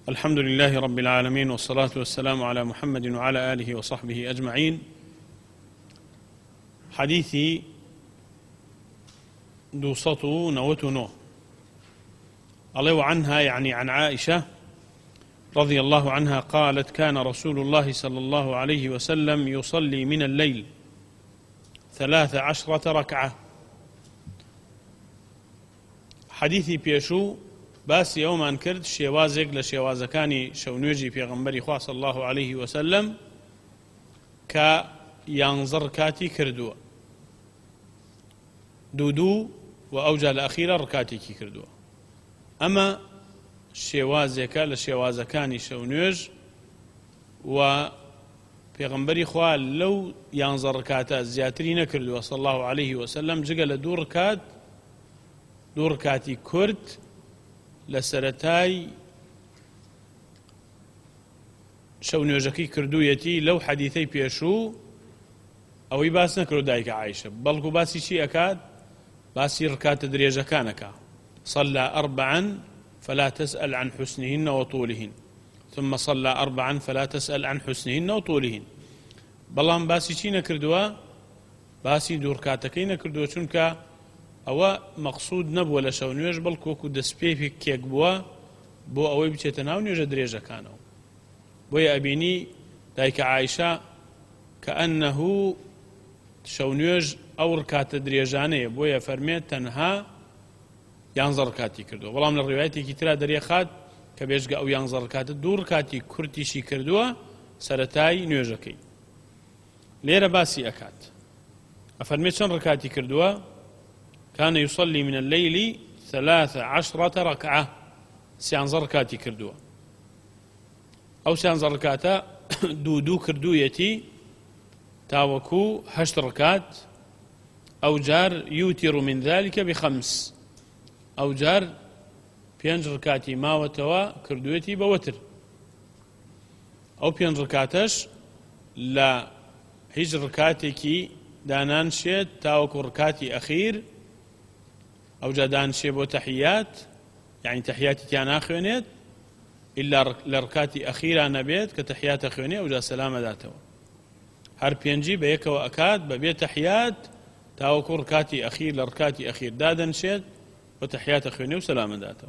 الحمد لله رب العالمين، والصلاة والسلام على محمد وعلى آله وصحبه أجمعين. حديثي 299 الله عنها، يعني عن عائشة رضي الله عنها قالت: كان رسول الله صلى الله عليه وسلم يصلي من الليل 13 ركعة. حديثي بيشو باسی ئەومان کرد شێوازێک لە شێوازەکانی شەونێژی پێغەمبەری خوا صلی الله عليه وسلم کە 11 ڕکاتی کردووە، دوو و ئەوجا لە ئەخیرە ڕکاتێکی کردووە. ئەمە شێوازێکە لە شێوازەکانی شەونێژ و پێغەمبەری خوا لەو 11 ڕکاتە زیاتری نەکردووە صلی الله عليه وسلم، جگە لە دوو ڕکاتی کورت لە سەرەتای شەونێژەکەی کردوویەتی. لەو حەدیثەی پێشوو ئەوەی باس نەکرد دایکە عایشە، بەڵکو باسی چی ئەکات؟ باسی ڕکاتە درێژەکانەکە. صلى 4 فلا تسأل عن حسنهن وطولهن، ثم صلى 4 فلا تسأل عن حسنهن وطولهن. بەڵام باسی چی نەکردووە؟ باسی دوو ڕکاتەکەی نەکردووە، چونکە ئەوە مەقسوود نەبووە لە شەونێژ، بەڵکو وەکو دەستپێکێک بووە بۆ ئەوەی بچێتە ناو نوێژە درێژەکانەوە. بۆیە ئەبینی دایکە عایشە کە ئەنەه شەونێژ ئەو ڕکاتە درێژانەیە، بۆیە فەرمێت تەنها 11 ڕکاتی کردووە. بەڵام لە ڕێوایەتێکی ترا دەرێخات کە بێژگە ئەو 11 ڕکاتە دوو ڕکاتی کورتیشی کردووە سەرەتای نوێژەکەی. لێرە باسی ئەکات، ئەفەرمێت چەند ڕکاتی کردووە؟ كان يصلي من الليل 13 ركعة، 13 ركاتي كردوها. أو 13 ركعة دو كردويتي تاوكو 8 ركعات، أو جار يوتر من ذلك ب5، أو جار 5 ركعتي ما وتوا كردويتي بوتر، أو 5 ركعتش لا هيج ركعتي دانان شيت تاوكو ركعتي أخير، أو جادان شيبو تحيات، يعني تحياتي كان أخوانيت إلا لركاتي أخيرة نبيت كتحيات أخواني أو جا سلامة ذاته. هر بينجي بيك وأكاد ببيت تحيات تاوكو ركاتي أخير لركاتي أخير دادن شيت وتحيات أخواني وسلامة ذاته.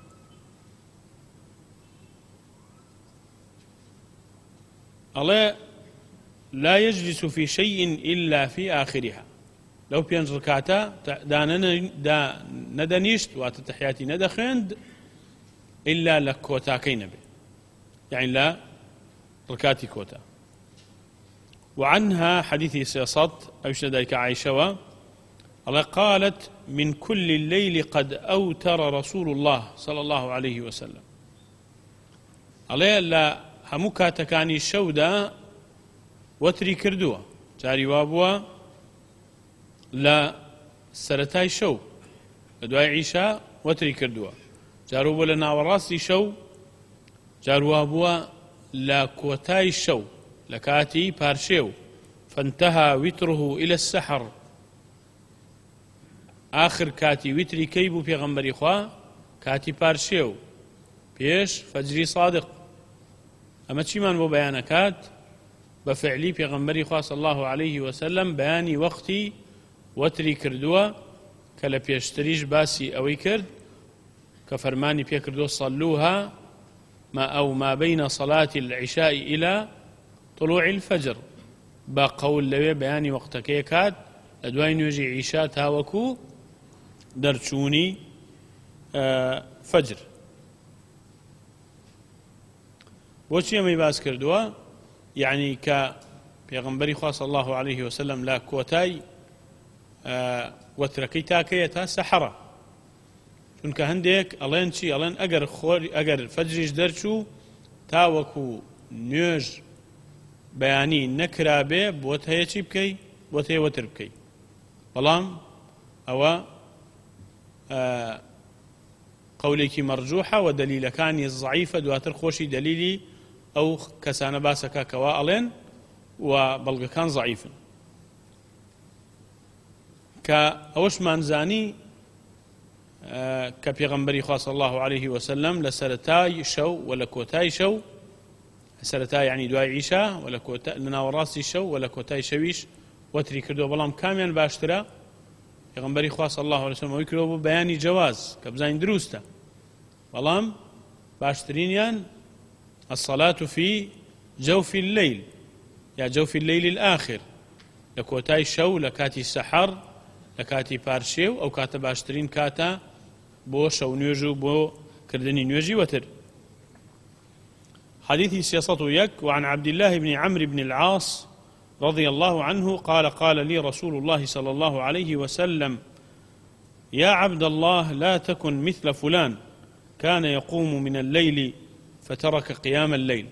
الله لا يجلس في شيء إلا في آخرها. لو 5 ركعتا دا ندنيشت واتتحياتي ندخند إلا لكوتاكين به، يعني لا ركاتي كوتا. وعنها حديثي سيصط أيش ذلك عائشة الله قالت: من كل الليل قد أوتر رسول الله صلى الله عليه وسلم. الله لا همكاتكاني شودا وتري كردوا جاري وابوا لا سرتاي شو بدواي عيشا وتري كردوا، جاروا ولا ناوراسي شو، جاروا بوا لا كوتاي شو لكاتي بارشيو، فانتهى وتره إلى السحر. آخر كاتي وتري كيبو في غنبري خوا كاتي بارشيو بيش فجري صادق. أما تشيمان بو بيانكات بفعلي في غنبري خوا صلى الله عليه وسلم بياني وقتي وتري كردووە کە لە پێشتریش باسی ئەوەی کرد کە فەرمانی پێ کردووە: صلوها ما بين صلاة العشاء إلى طلوع الفجر. با قول لەوێ بەیانی وەقتەکەی کات لە دوای نوێژی عیشا تاوەکو دەرچوونی فەجر. بۆچی ئەمەی باس کردووە؟ یعنی کە پێغەمبەری خوا صلی الله عليه وسلم لا کۆتای وترەکەی تاکەیە تا سەحەرە، چونکە هەندێک ئەڵێن چی؟ ئەڵێن ئەگەر فەجریش دەرچوو تاوەکو نوێژ بەیانی نەکرابێ بۆت هەیە چی بکەی؟ بۆت هەیە وتر بکەی. بەڵام ئەوە قەولێکی مەرجوحە و دەلیلەکانی ضعیفە، دواتر خۆشی دەلیلی ئەو کەسانە باسەکە کەوا ئەڵێن و بەڵگەکان ضعیفن. کە ئەوەشمان زانی کە پێغەمبەری خوا صلی الله عليه وسلم لە سەرەتای شەو و لە کۆتای شەو، سەرەتا یعنی دوای عیشا و لە ناوەڕاستی شەو و لە کۆتای شەویش وەتری کردو، بەڵام کامیان باشترە؟ پێغەمبەری خوا صلی الله عليه وسلم ئەوەی کردەوە بۆ بەیانی جەواز کە بزانین دروستە، بەڵام باشترینیان الصلاة في جوف الليل یا جوف الليل الآخر، لە کۆتای شەو لە کاتی سەحەر لە کاتی پارشێو، ئەو کاتە باشترین کاتە بۆ شەو نوێژ و بۆ کردنی نوێژی وتر. حديث 301 وعن عبد الله بن عمرو بن العاص رضي الله عنه قال قال لي رسول الله صلى الله عليه وسلم يا عبد الله لا تكن مثل فلان كان يقوم من الليل فترك قيام الليل.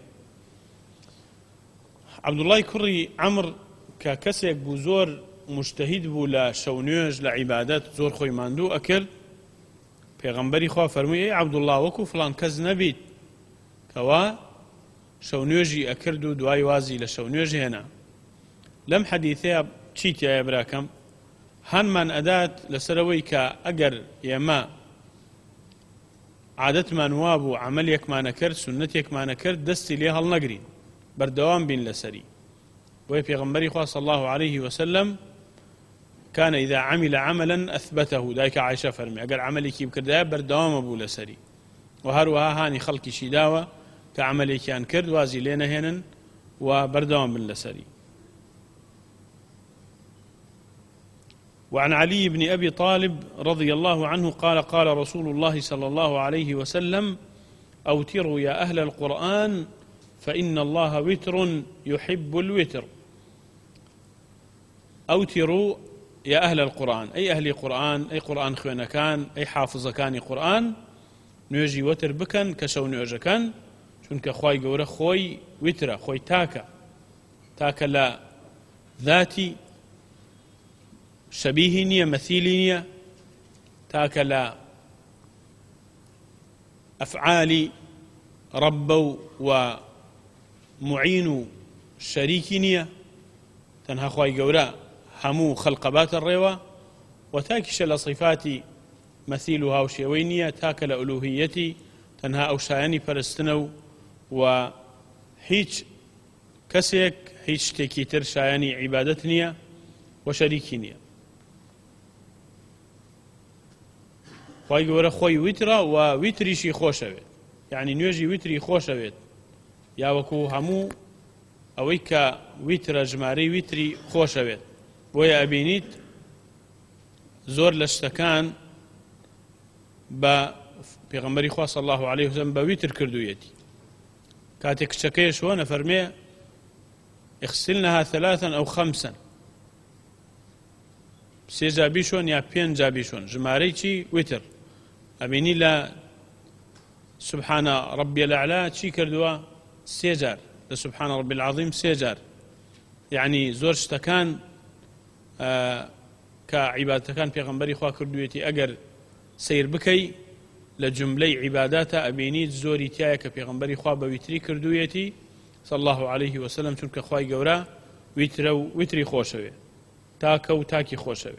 عبد الله كري عمرو ككسيك بزور مجتهد بو لا شونيوج لعبادات زور خوي ماندو أكل پیغمبری خوا فرمووی عبد الله وەکو فلان کەس نەبیت کەوا شەونوێژی ئەکرد و دوای وازی لە شەونوێژ هێنا. لەم حەدیثەیە چی تایە براکەم؟ هەنمان ئەدات لەسەرەوەی کە ئەگەر ئێمە عادەتمان وابوو عەمەلێکمانە کرد سنەتێکمانە کرد دەستی لێ هەڵنەگرین، بەردەوام بین لەسەری. بۆیە پێغەمبەری خوا صلی الله عليه وسلم كان إذا عمل عملا أثبته، دايك عائشة فرمي أقل عملي كيب كردها بردوام أبو لسري، وهروها هاني خلقي شداوة كعملي كان كرد وازي لينا هنا وبردوام من لسري. وعن علي بن أبي طالب رضي الله عنه قال قال رسول الله صلى الله عليه وسلم أوتروا يا أهل القرآن فإن الله وتر يحب الوتر. أوتروا يا أهل القرآن أي أهل قرآن أي قرآن خوينا كان أي حافظ كان قرآن نوجي وتر بكن كشو نوجا كان چونك خوي قورة خوي وتر خوي تاكا لا ذاتي شبيه نية مثيل نية، تاكا لا أفعال ربو ومعين شريك نية، تنها خوي قورة همو خلقبات الروا وتاكش لصفاتي مثيلها وشيوينية، تاكل ألوهيتي تنها أوشاياني فرستنو وحيج كسيك حيج تكيتر شاياني عبادتنية وشريكينية. خوي قورا خوي وترا ووتريشي خوشويت، يعني نوجي وتري خوشويت يا وكو همو أويكا وترا جماري وتري خوشويت. بۆیە ئەبینیت زۆر لە شتەکان بە پێغەمبەری خوا صلی الله عليه وسلم بە ویتر کردوویەتی. کاتێک کچەکەیش وە نەفەرمێ اغسلنها 3 أو 5 سێ جا بیشۆن یا 5 جا بیشۆن، ژمارەی چی؟ ویتر. ئەبینی لە سبحان ربي الأعلى چی کردووە؟ 3 جار، لە سبحان ربي العظيم 3 جار. يعني زۆر شتەکان کە عیبادەتەکان پێغەمبەری خوا کردوویەتی ئەگەر سیر بکەی لە جملەی عیباداتە ئەبینیت زۆری تایە کە پێغەمبەری خوا بە ویتری کردوویەتی صلی الله عليه وسلم، چونکە خوای گەورە ویترە و ویتری خۆشەوێ، تاکە و تاکی خۆشەوێ.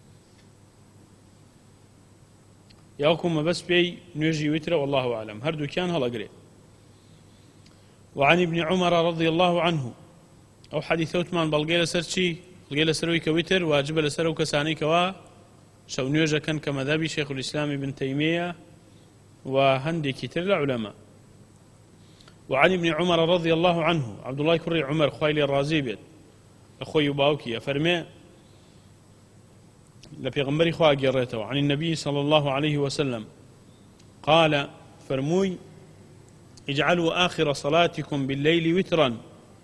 یاوەکو مەبەست پێی نوێژی ویترە والله أعلم، هەردووکیان هەڵەگرێ. وعن ابن عمر رضي الله عنه أو حديث وتمان بلغي لسر چی؟ بلغي لسروي كويتر واجب لسرو كساني كوا شو نيوجا كان كمذهبي شيخ الإسلام ابن تيمية وهندي كتير العلماء. وعن ابن عمر رضي الله عنه عبد الله كري عمر خويلي الرازي بيت أخوي باوكي أفرمي لبيغمبري خواه قريته عن النبي صلى الله عليه وسلم قال فرموي اجعلوا آخر صلاتكم بالليل وترا،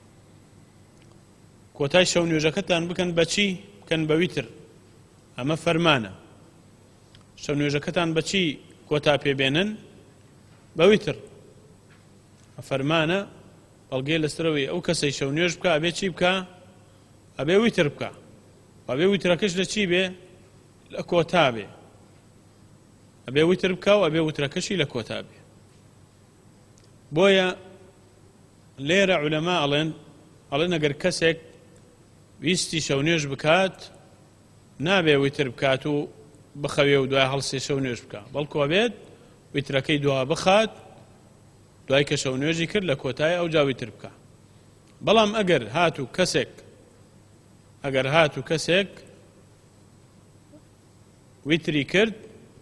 کۆتای شەو نوێژەکەتان بکەن بەچی؟ بکەن بە ویتر. ئەمە فەرمانە. شەو نوێژەکەتان بەچی کۆتا پێبێنن؟ بە ویتر. فەرمانە بەڵگەی لەسەرەوەی ئەو کەسەی شەو نوێژ بکە ئەبێ چی بکە؟ ئەبێ ویتر بکە. ئەبێ ویترەکەش لە چی بێ؟ لە کۆتا بێ. ئەبێ ویتر بکە و ئەبێ ویترەکەشی لە کۆتا بێ. بۆیە لێرە عولەما ئەڵێن ئەگەر کەسێک ویستی شەو نوێژ بکات نابێ ویتر بکات و بخەوێ و دوای هەڵسێ شەو نوێژ بکە بەڵکو بێت ویترەکەی دوا بخات دوای کە شەو نوێژی کرد لە کۆتای ئەو جا ویتر بکە. بەڵام ئەگەر هاتوو کەسێک ویتری کرد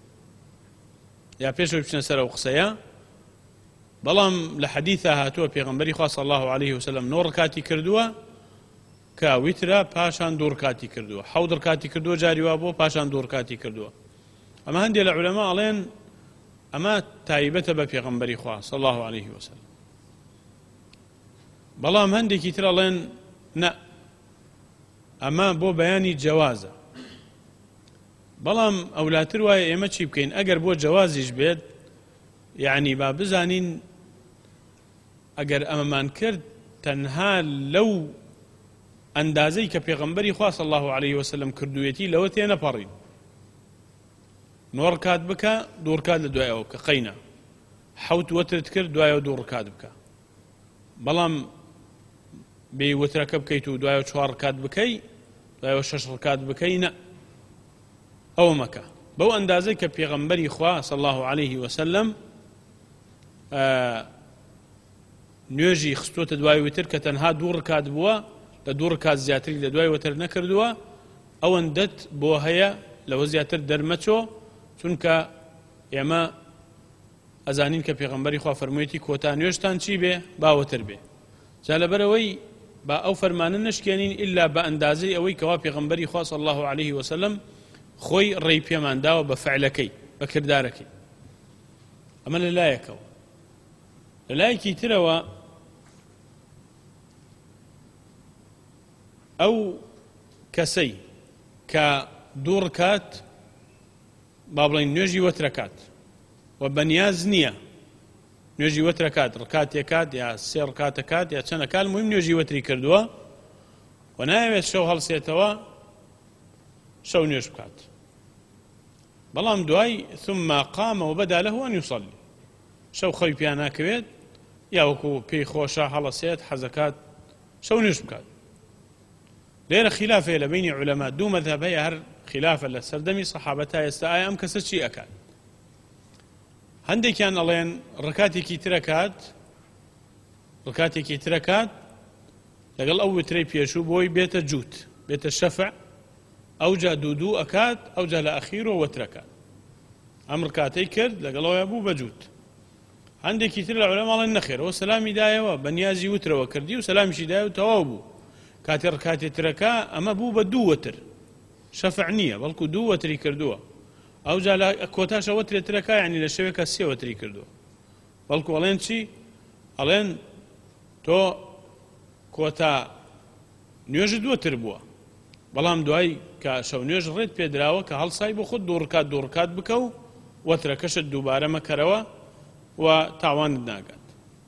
یا پێشەوەی بچنە سەر ئەو قسەیە، بەڵام لە حەدیثە هاتووە پێغەمبەری خوا صلی الله عليه وسلم 9 ڕکاتی کردووە کە ویترە پاشان 2 ڕکاتی کردووە، 7 ڕکاتی کردووە جاری وا بۆ پاشان 2 ڕکاتی کردووە. ئەمە هەندێک لە عولەما ئەڵێن ئەمە تایبەتە بە پێغەمبەری خوا صلی الله عليه وسلم. بەڵام هەندێکی تر ئەڵێن نە، ئەمە بۆ بەیانی جەوازە. بەڵام ئەولاتر وایە ئێمە چی بکەین ئەگەر بۆ جەوازیش بێت، یعنی با بزانین ئەگەر ئەمەمان کرد تەنها لەو ئەندازەی کە پێغەمبەری خوا صلی الله عليه وسلم کردوویەتی لەوە تێنەپەڕین. 9 ڕکات بکە 2 ڕکات لە دوایەوە بکە قەینە، 7 وەترت کرد دوایەوە 2 ڕکات بکە. بەڵام بێ وترەکە بکەیت و دوایەوە 4 ڕکات بکەی دوایەوە 6 ڕکات بکەی، نە، ئەوە مەکە. بەو ئەندازەی کە پێغەمبەری خوا صلی الله عليه وسلم نوێژی خستوتە دوای وتر کە تەنها 2 ڕکات بووە، لە 2 ڕکات زیاتری لە دوای وتر نەکردووە، ئەوەندەت بۆ هەیە لەوە زیاتر دەرمەچۆ، چونکە ئێمە ئەزانین کە پێغەمبەری خوا فەرموویەتی کۆتا نوێژتان چی بێ باوەتر بێ. جا لەبەرەوەی با ئەو فەرمانە نشکێنین ئللا بە ئەندازەی ئەوەی کەوا پێغەمبەری خوا صلی الله عليه وسلم خۆی ڕێی پێمان داوە بە فعلەکەی بە کردارەکەی. ئەمە لەلایەکەوە. لەلایەکی ترەوە ئەو کەسەی کە 2 ڕکات با بڵێن نوێژی وەترەکات و بەنیاز نییە نوێژی وەترەکات ڕکاتێکات یا 3 ڕکاتەکات یا چەندەکات، مهم نوێژی وەتری کردووە و ناوێت شەو هەڵسێتەوە شەو نوێژ بکات. بەڵام دوای ثم قام وبدا له أن يصلي، شەو خەوی پێ ناکەوێت یا وەکو پێی خۆشە هەڵەسێت حەزەکات شەو نوێژ بکات. لێرە خلافەیە لە بینی عولەما، 2 مەذهب هەیە، هەر خلافە لە سەردەمی سەحابە تا ئێستا ئایا ئەم کەسە چی ئەکات. هەندێکیان ئەڵێن ڕکاتێکی ترەکات لەگەڵ ئەو وترەی پێشوو بۆی بێتە جووت، بێتە شەفع، ئەوجا 2 ئەکات، ئەوجا لە ئەخیرۆ وەترەکات. ئەم ڕکاتەی کرد لەگەڵەوەی بوو بە جووت. هەندێکی تر لە عولەما ئەڵێن نەخێرەوە سەلامی دایەوە بەنیازی وترەوە کردی و سەلامیشی دایە و تەواو بوو. کاتی ڕکاتی ترەکە ئەمە بوو بە 2 وتر، شەفع نییە بەڵکو 2 وتری کردووە. ئەوجا لە کۆتاشە وەترێ ترەکە یعنی لە شەوێکە 3 وتری کردووە. بەڵکو ئەڵێن چی؟ ئەڵێن تۆ کۆتا نوێژت وەتر بووە، بەڵام دوای کە شەو نوێژ ڕێت پێدراوە کە هەڵسای بۆ خۆت 2 ڕکات بکە و وەترەکەشت دووبارە مەکەرەوە و تاوانت ناگات،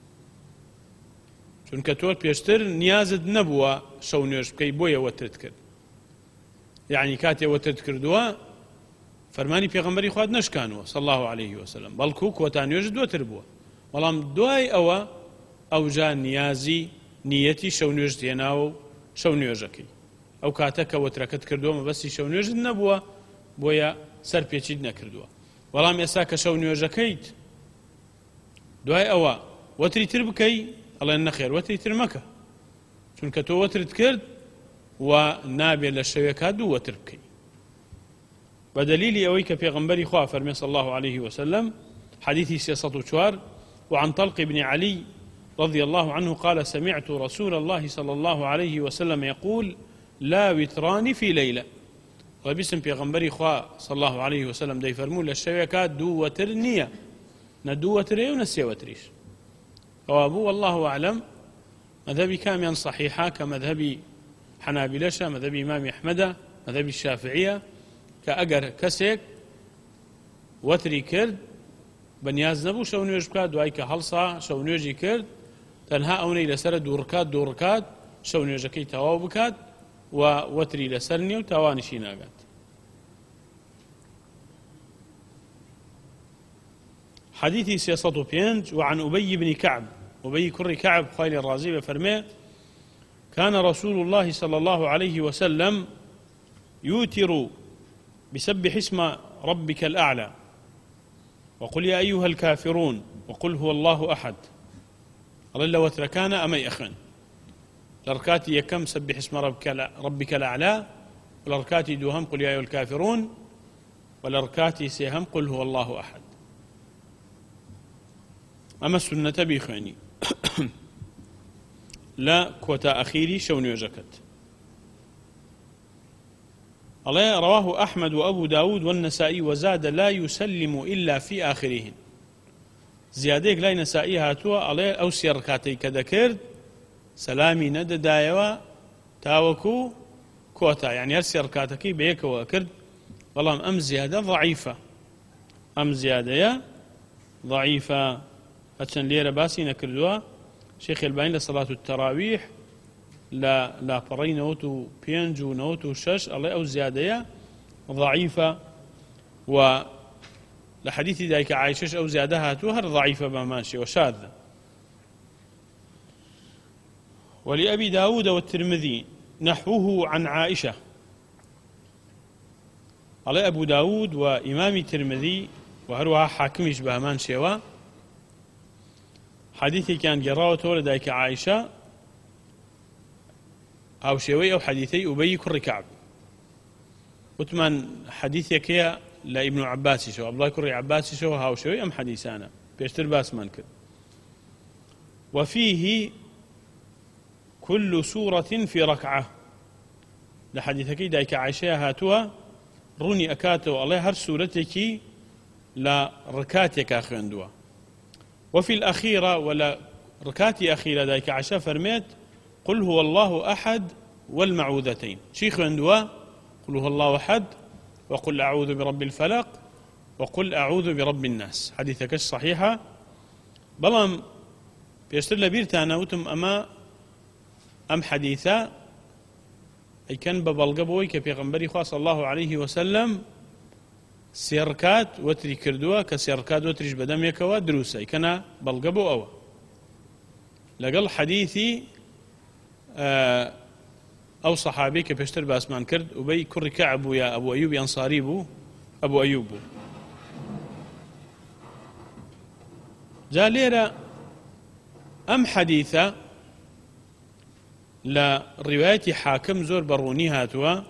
چونکە تۆ پێشتر نیازت نەبووە شەو نوێژ بکەی بۆیە وەترت کرد. یعنی کاتێ وەترت کردووە فەرمانی پێغەمبەری خوات نەشکانوە صلی الله عليه وسلم، بەڵکو کۆتا نوێژت وەتر بووە. بەڵام دوای ئەوە ئەوجا نیازی نیەتی شەو نوێژ دێناوە و شەو نوێژەکەی. ئەو کاتە کە وەترەکەت کردووە مەبەستی شەو نوێژت نەبووە بۆیە سەر پێچیت نەکردووە. بەڵام ئێستا کە شەو نوێژەکەیت دوای ئەوە وەتری تر بکەی، ئەڵێن نەخێر وەتری تر مەکە، چونکە تۆ وەترت کرد و نابێت لە شەوێکا 2 وەتر بکەی. بدليل أويك في غنبري خوا فرمي صلى الله عليه وسلم حديثي 304 وعن طلق بن علي رضي الله عنه قال سمعت رسول الله صلى الله عليه وسلم يقول لا وتران في ليلة. وباسم في غنبري خوا صلى الله عليه وسلم دي فرمول للشوكات 2 وتر نية، ندو وتري ونسي وتريش. وابو والله أعلم مذهبي كاميا صحيحة كمذهبي حنابلة، مذهبي إمام أحمد، مذهبي الشافعية، كأجر كسيك وتري كرد بنياز نبو شو نوێژ بکات، دوای کە هەڵسا شەو نوێژی کرد تەنها ئەوەی لەسەر 2 ڕکات شەو نوێژەکەی تەواو بکات و وەتری لەسەر نییە و تاوانیشی ناگات. حديثي 305 وعن أبي بن كعب، أبي كري كعب خالي الرازي بفرمي كان رسول الله صلى الله عليه وسلم يوتر بسبح اسم ربك الأعلى وقل يا أيها الكافرون وقل هو الله أحد أڵێ لە وەترەکانە ئەمەی ئەخوێن لە ڕکاتی یەکەم سبح اسم ربك الأعلى ولە ڕکاتی دووهەم قل يا أيها الكافرون ولە ڕکاتی سێهەم قل هو الله أحد. ئەمە سنەتە بیخوێنی لا كوتا أخيري شو نيوجكت. الله رواه أحمد وأبو داود والنسائي وزاد لا يسلم إلا في آخرهن. زيادة لا نسائي هاتوا الله أو سيركاتي كذكر سلامي ند دايوا تاوكو كوتا يعني هالسيركاتكي بيك وأكرد والله أم زيادة ضعيفة أم زيادة ضعيفة هاتشن ليرة باسي نكردوا شيخ الباني لصلاة التراويح لا بري نوتو بينجو نوتو شش الله أو زيادة ضعيفة و لحديث ذلك عايشة أو زيادة هاتوها ضعيفة بماشي وشاذة. ولأبي داود والترمذي نحوه عن عائشة. على أبو داود وإمام الترمذي وهروها حاكمش بهمان شوا حديثي كان جراوته لديك عائشة أو شوي أو حديثي أبي كر كعب وثمان حديثك يا لابن عباس شو الله كر عباس شو هاو شوي أم حديثانا بيشتر باس منكر. وفيه كل سورة في ركعة لحديثك دايك عائشة هاتوا روني أكاتو الله هر سورتك لا ركاتك أخوندوا. وفي الأخيرة ولا ركاتي أخيرة دايك عائشة فرميت قل هو الله أحد والمعوذتين شيخ عندوا قل هو الله أحد وقل أعوذ برب الفلق وقل أعوذ برب الناس حديثك الصحيحة. بلام بيشتر لبيرتانا وتم أم حديثا أي كان ببلغبوي كبيغمبري خاص الله عليه وسلم سيركات وتري كردوا كسيركات وتريش بدم يكوا دروسا أي كان بلغبو أو لقل حديثي أو صحابي كبيشتر باسمان كرد وبي كر كعب يا أبو أيوب أنصاري بو أبو أيوب جاليرا أم حديثة لرواية حاكم زور بروني هاتوا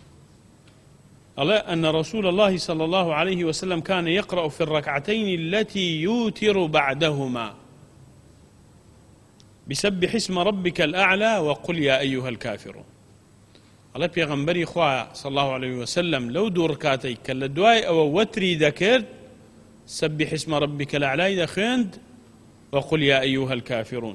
ألا أن رسول الله صلى الله عليه وسلم كان يقرأ في الركعتين التي يوتر بعدهما بسبح اسم ربك الأعلى وقل يا أيها الكافرون. الله بيغمبري خواه صلى الله عليه وسلم لو دو ركعتي كلا دواي أو وتري ذكرت سبح اسم ربك الأعلى إذا خند وقل يا أيها الكافرون.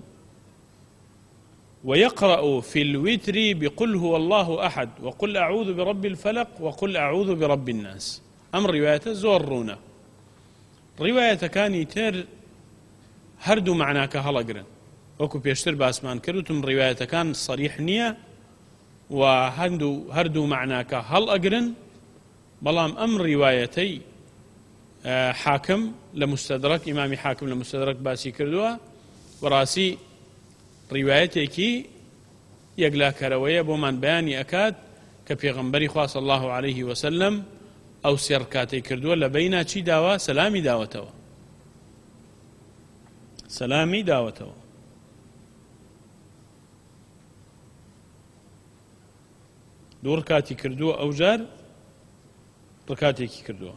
ويقرأ في الوتر بقل هو الله أحد وقل أعوذ برب الفلق وقل أعوذ برب الناس. أم رواية زورونا رواية كان يتر هردو معناك هلقرن وكو بيشتر باسمان كروتم رواية كان صريح نية وهردو معناك هل أقرن بلام أم روايتي حاكم لمستدرك إمامي حاكم لمستدرك باسي كردوا وراسي روايتك يقلا كروية بومان بياني أكاد كبيغمبري خاص الله عليه وسلم أو سيركاتي كردوا لبينا چي داوا سلامي داوتوا سلامي داوتوا. دو ركاتي كردوا أو جار ركاتي كردوا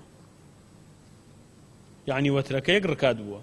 يعني وتركيك ركات بوا.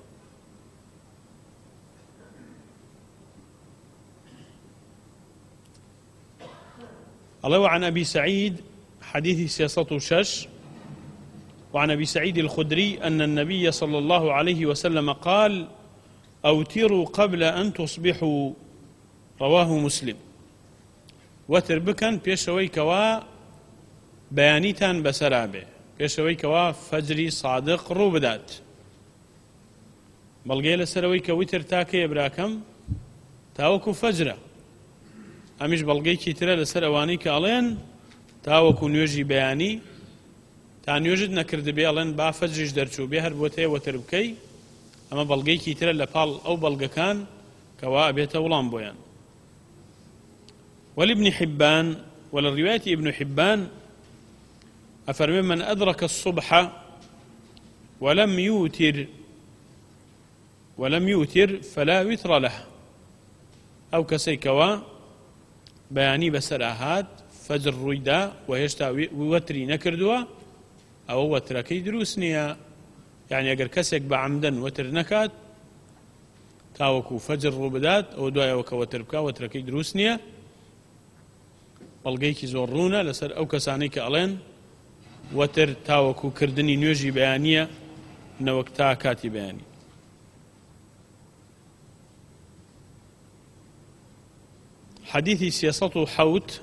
الله عن أبي سعيد حديث سياسة شش وعن أبي سعيد الخدري أن النبي صلى الله عليه وسلم قال أوتروا قبل أن تصبحوا رواه مسلم. وتر بكن بيشوي كوا بيانيتان بسرابه بيشوي كوا فجري صادق روبدات بلغيل سروي كوتر تاكي براكم تاوكو فجره أمش بلغي كيترا لسر أواني كالين تاوكو نيوجي بياني تا نيوجد نكرد بيالين با فجرش درچو بيهر بوتي وتر بكي أما بلغي كيترا لبال أو بلغ كان كوا أبيتا ولان بويان. ولابن حبان وللرواية ابن حبان أفرمي من أدرك الصبح ولم يوتر فلا وتر له أو كسيكوا بياني بسرعات فجر رويدا وهشتا وتري نكردوا أو وتركي دروسنيا يعني أجر كسك بعمدا وتر نكات تاوكو فجر روبدات أو دوايا وكوتربكا وتركي دروسنيا بەڵگەیەکی زۆڕوونە لەسەر ئەو کەسانەی کە ئەڵێن وەتر تاوەکو کردنی نوێژی بەیانیە نەوەک تا کاتی بەیانی. حەدیثی 307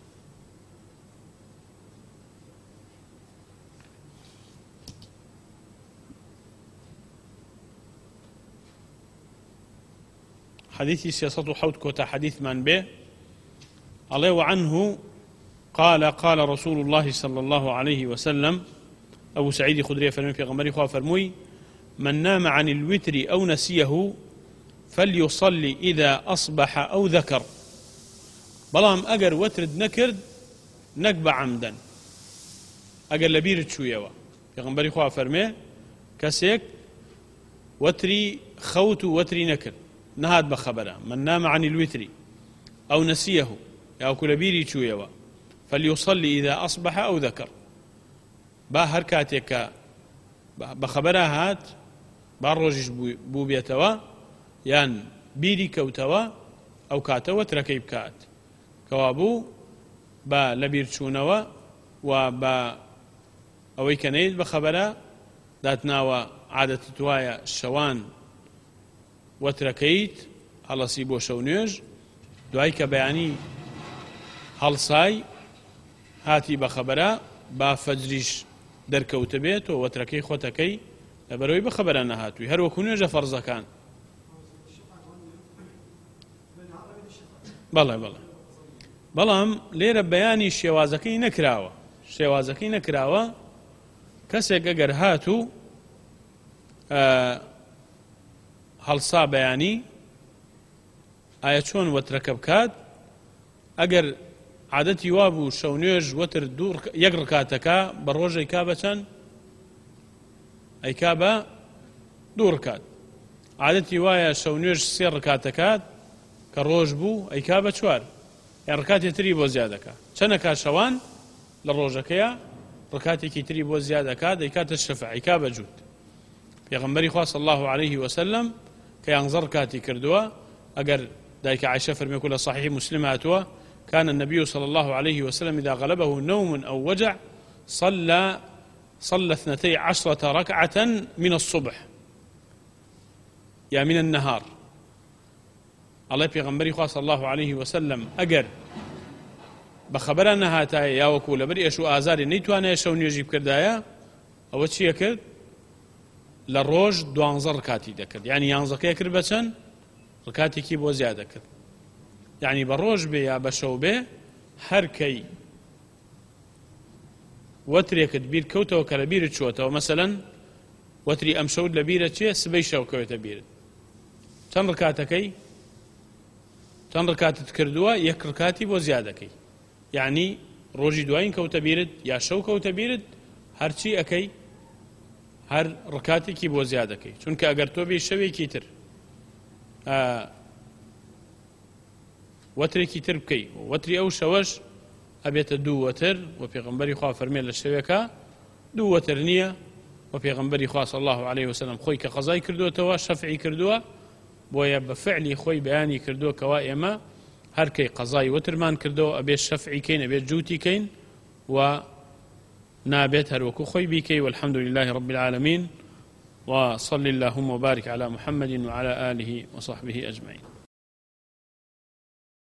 حديث 307 كوتا حديث من به عليه وعنه قال قال رسول الله صلى الله عليه وسلم أبو سعيد خدري فرمي في غمري خواه فرموي من نام عن الوتر أو نسيه فليصلي إذا أصبح أو ذكر بلام أجر وترد نكرد نكبة عمدا أجر لبيرد شوية في غمري خواه فرمي كسيك وتري خوت وتري نكر نهاد بخبره من نام عن الوتر أو نسيه أو كلبيري شوية فليصلي إذا أصبح أو ذكر با هركاتك بخبرها هات باروجش بوبيتوا يان بيري كوتوا أو كاتوا تركيب كات كوابو با لبير شونوا وبا أوي كنيد بخبرها داتناوا عادة توايا الشوان وتركيت على سيبو شونيج دعيك بياني هەڵسای هاتی بەخەبەرە با فەجریش دەرکەوتە بێت و وەترەکەی خۆتەکەی لەبەرەوەی بەخەبەرە نەهاتووی هەروەکو نوێژە فەرزەکان. بەڵام لێرە بەیانی شێوازەکەی نەکراوە کەسێک ئەگەر هاتوو هەڵسا بەیانی ئایا چۆن وەترەکە بکات ئەگەر عادەتی وابوو شەو نوێژ وەتر یەک ڕکاتەکە بە ڕۆژ ئەیکا بە چەند؟ ئەیکا بە 2 ڕکات. عادەتی وایە شەو نوێژ 3 ڕکاتەکات کە ڕۆژ بوو ئەیکا بە 4 یان ڕکاتی تری بۆ زیادەکە چەندەکا شەوان لە ڕۆژەکەیە ڕکاتێکی تری بۆ زیادەکات ئەیکاتە شەفع ئەیکا بە جووت. پێغەمبەری خوا صلی الله عليه وسلم کە 11 ڕکاتی کردووە ئەگەر دایک عائشة فرمي كل صحيح مسلم هاتوا كان النبي صلى الله عليه وسلم إذا غلبه نوم أو وجع صلى 12 ركعة من الصبح يا من النهار. الله بيغمبري صلى الله عليه وسلم أجر بخبرنا هاتا يا وكول بري أشو آزاري نيتوانا يشون يجيب كردايا أو شيء كرد للروج 12 ركعتي دكرد يعني ينزقيا كربتن ڕکاتێکی بۆ زیادە کرد یعنی بە ڕۆژ بێ یا بە شەو بێ هەرکەی وەترێکت بیر کەوتەوە کە لە بیرت چۆتەوە مەسەلەن وەتری ئەم شەوت لە بیرە چێ سبەی شەو کەوێتە بیرت چەند ڕکاتت کردووە یەک ڕکاتی بۆ زیادەکەی یعنی ڕۆژی دوایین کەوتە بیرت یا شەو کەوتە بیرت هەرچی ئەەکەی هەر ڕکاتێکی بۆ زیادەکەی چونکە ئەگەر تۆ بێ شەوێکی تر وەترێکی تر بکەی وەتری ئەو شەوەش ئەبێتە 2 وەتر و پێغەمبەری خوا فەرمێ لە شەوێکە 2 وەتر نییە و پێغەمبەری خوا صلی الله عليه وسلم خۆی کە قەزای کردوتەوە شەفعی کردووە بۆیە بە فعلی خۆی بەیانی کردووە کەوا ئێمە هەرکەی قەزای وەترمان کردەوە ئەبێت شەفعی کەین ئەبێت جووتی کەین و نابێت هەروەکو خۆی بیکەی والحمد لله رب العالمين وصل اللهم وبارك على محمد وعلى آله وصحبه أجمعين.